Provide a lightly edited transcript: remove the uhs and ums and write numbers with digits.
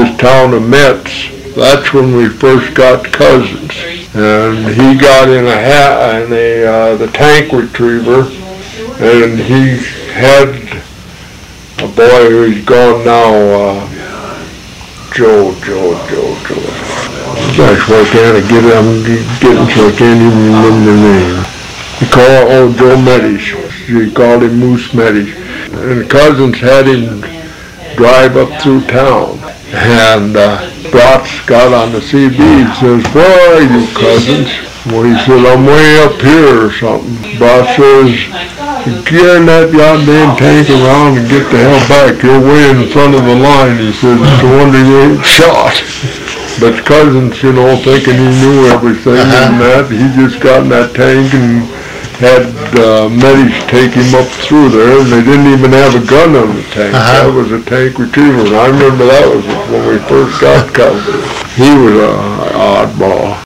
this town of Metz. That's when we first got Cousins. And he got in the tank retriever, and he had a boy who's gone now, Joe. Gosh, why can't I get him so I can't even remember the name. Joe Medish. He called him Moose Medish. And Cousins had him drive up through town. And Bratz got on the CB and says, "Where are you, Cousins?" Well, he said, "I'm way up here or something." Bratz says, "Get that goddamn tank around and get the hell back. You're way in front of the line." He said, "It's a wonder you ain't shot." But Cousins, thinking he knew everything and that, he just got in that tank and had Medish take him up through there, and they didn't even have a gun on the tank. That was a tank retriever, and I remember that was when we first got Cousins. He was an oddball.